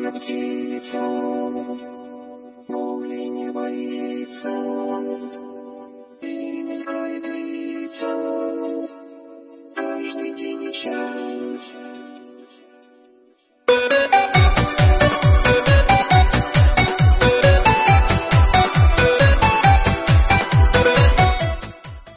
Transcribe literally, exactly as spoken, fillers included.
Белая птица, пули не боится и не боится. Каждый день и час